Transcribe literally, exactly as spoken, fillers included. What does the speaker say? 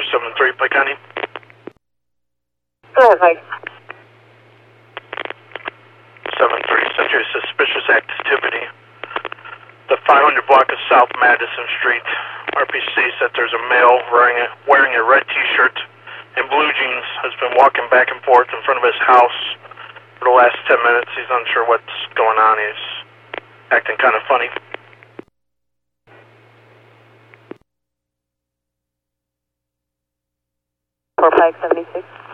seven three, Pike County. Go ahead, Mike. seven three, Century Suspicious Activity. The five hundred block of South Madison Street. R P C said there's a male wearing a, wearing a red t-shirt and blue jeans has been walking back and forth in front of his house for the last ten minutes. He's unsure what's going on. He's acting kind of funny. four Pike seventy-six.